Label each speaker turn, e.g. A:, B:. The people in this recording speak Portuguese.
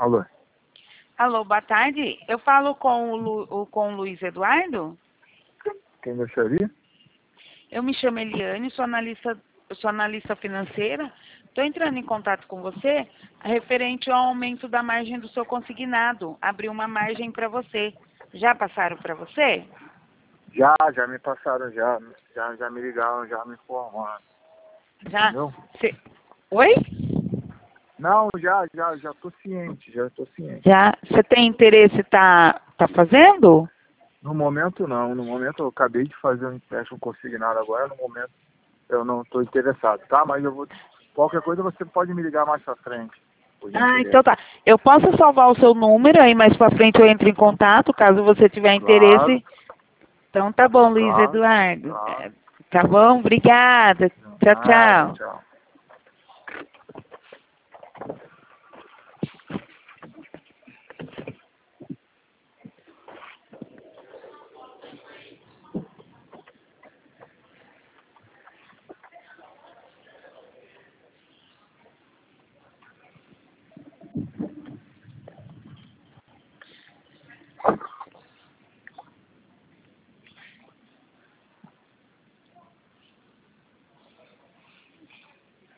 A: Alô?
B: Alô, boa tarde. Eu falo com o Luiz Eduardo?
A: Quem gostaria?
B: Eu me chamo Eliane, sou analista financeira. Estou entrando em contato com você referente ao aumento da margem do seu consignado. Abri uma margem para você. Já passaram para você?
A: Já me passaram, já me ligaram, já me informaram.
B: Já?
A: Entendeu?
B: Oi?
A: Não, já tô ciente,
B: Já. Você tem interesse tá fazendo?
A: No momento não, no momento eu acabei de fazer um empréstimo consignado agora, no momento eu não estou interessado, tá? Mas qualquer coisa você pode me ligar mais pra frente.
B: Então tá. Eu posso salvar o seu número aí, mais pra frente eu entro em contato, caso você tiver
A: Claro,
B: interesse. Então tá bom, Luiz
A: claro,
B: Eduardo.
A: claro.
B: Tá bom? Obrigada. Tchau,
A: Nada,
B: tchau.
A: tchau.